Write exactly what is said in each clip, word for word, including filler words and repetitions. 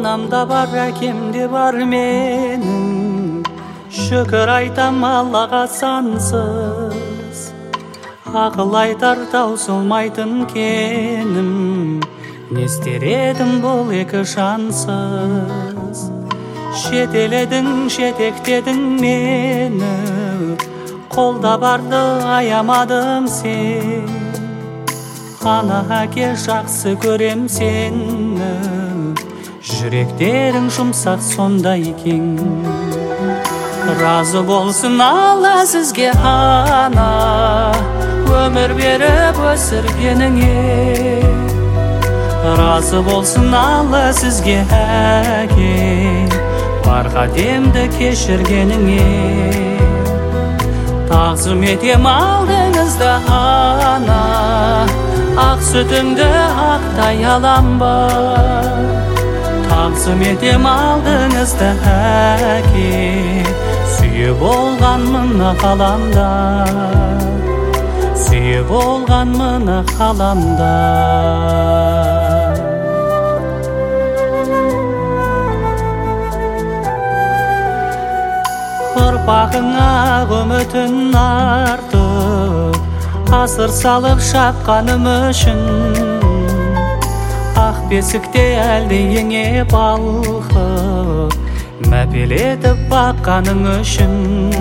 анамда бар, әкемде бар менің. Шүкір айтам Аллаға сансыз, ақыл айтар таусылмайтын кенім. Не істер едім бұл екі жансыз? Шетеледің, жетектедің мені, қолда барды аямадым сен. Ана әке жақсы көрем сені, жүректерің жұмсақ сондай екен. Разы болсын Алла сізге ана, өмір беріп өсіргеніңе. Разы болсын Алла сізге әке, бар қатемді кешіргеніңе. Тағзым етем алдыңызда ана, ақ сүтімді ақтай алам ба. Тағзым етем алдыңызда әке, сүйе болған мына ғаламда, сүйе болған мына ғаламда. Ұрпағыңа үмітін артып, асыр салып шапқаным үшін. Ақ бесікте әлде еңе балқып, мәпелетіп баққаның үшін.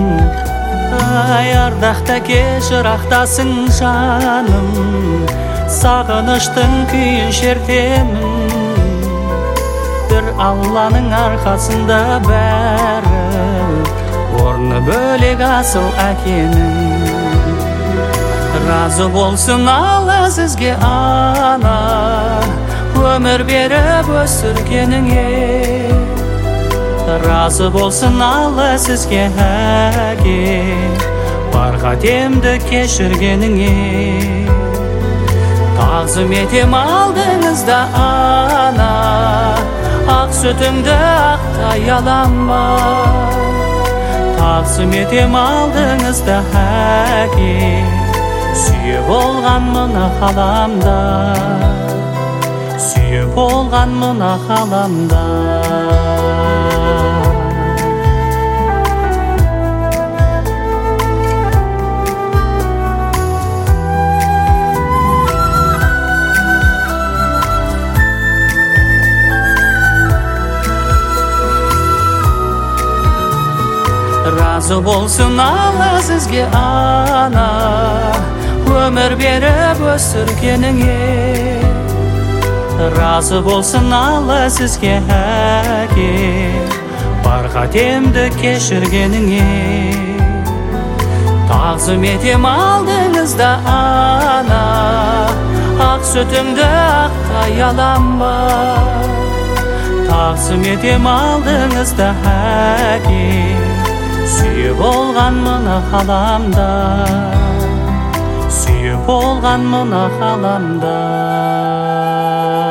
Ай ардақта кешірақтасың жаным, сағыныштың күйін шертемін. Бір Алланың арқасында бәрі, орны бөлек асыл әкенің. Разы болсын Алла сізге ана, өмір беріп өсіргеніңе. Разы болсын Алла сізге әке, бар қатемді кешіргеніңе. Тағзым етем алдыңызда ана, ақ сүтімді ақтай алам ба. Тағзым етем алдыңызда әке, сүйе болған мына ғаламда, сүйе болған мына ғаламда. Разы болсын Алла сізге ана, өмір беріп өсіргеніңе. Разы болсын Алла сізге әке, бар қатемді кешіргеніңе. Тағзым етем алдыңызда ана, ақ сүтімді ақтай алам ба. Тағзым етем алдыңызда әке, сүйе болған мына ғаламда, сүйе болған мына ғаламда.